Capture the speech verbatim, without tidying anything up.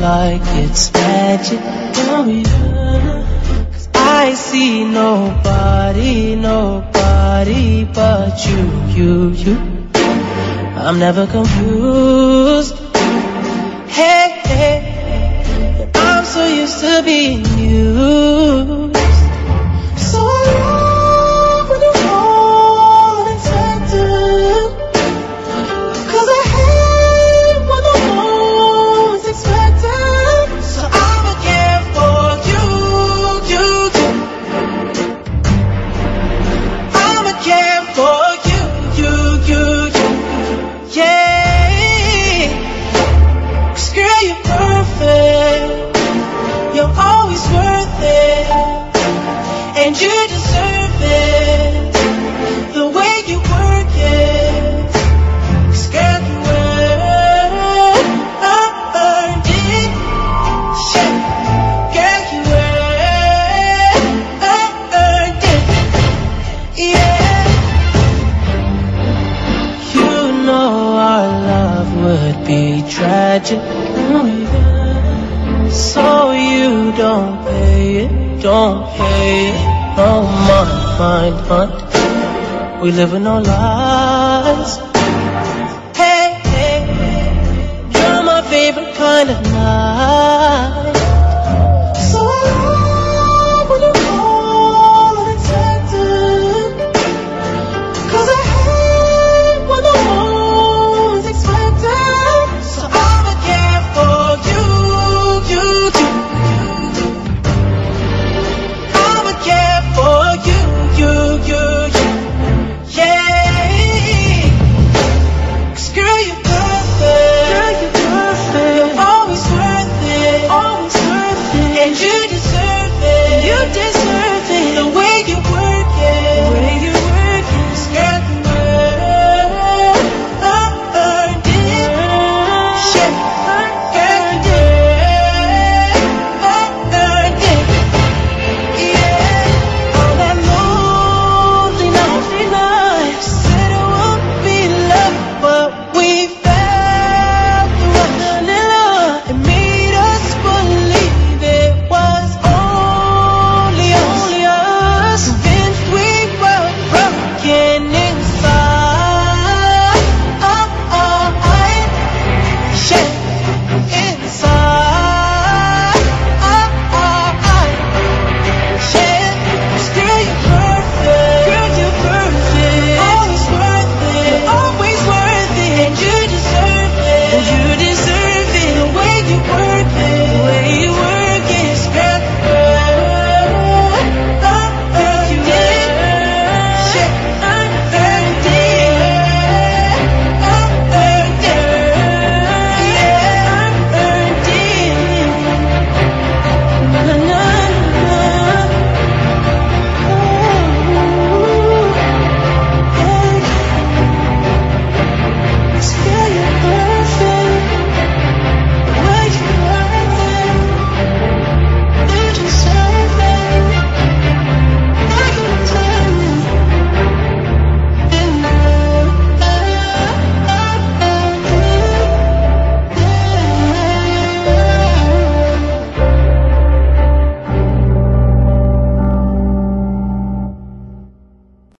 like it's magic. Oh yeah. 'Cause I see nobody, nobody but you, you, you. I'm never confused. Hey, hey, I'm so used to being used. So I love when you fall unexpected, 'cause I hate when the moment's expected. So I'ma care for you, you, you. I'ma care for you, you, you, you. Yeah, 'cause girl, you're perfect. You're always worth it, and you deserve it. The way you work it, 'cause girl, you earned it. Yeah, girl, you earned it. Yeah, you know our love would be tragic. Oh, yeah. So you don't pay it, don't pay it. Oh, mind, mind, mind. We live in our lies. Hey, hey, you're my favorite kind of night.